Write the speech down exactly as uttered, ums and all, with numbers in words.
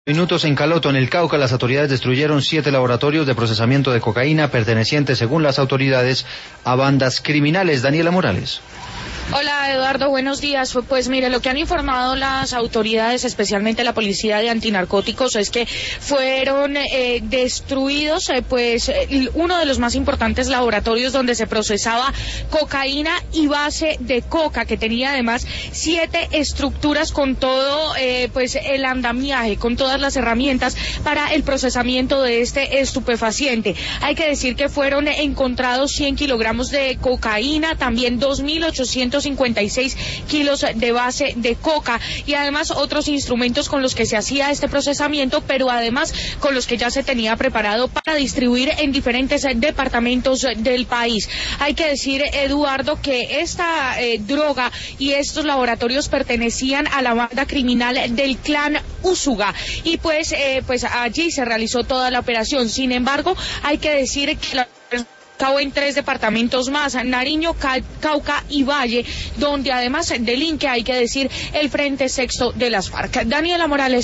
Minutos en Caloto, en el Cauca, las autoridades destruyeron siete laboratorios de procesamiento de cocaína pertenecientes, según las autoridades, a bandas criminales. Daniela Morales. Hola Eduardo, buenos días. Pues mire, lo que han informado las autoridades, especialmente la Policía de Antinarcóticos, es que fueron eh, destruidos eh, pues eh, uno de los más importantes laboratorios donde se procesaba cocaína y base de coca, que tenía además siete estructuras con todo eh, pues el andamiaje, con todas las herramientas para el procesamiento de este estupefaciente. Hay que decir que fueron encontrados cien kilogramos de cocaína, también dos mil ochocientos cincuenta y seis kilos de base de coca y además otros instrumentos con los que se hacía este procesamiento, pero además con los que ya se tenía preparado para distribuir en diferentes departamentos del país. Hay que decir, Eduardo, que esta eh, droga y estos laboratorios pertenecían a la banda criminal del clan Úsuga y pues, eh, pues allí se realizó toda la operación. Sin embargo, hay que decir que la cabo en tres departamentos más, Nariño, Cauca y Valle, donde además delinque, hay que decir, el Frente Sexto de las FARC. Daniela Morales.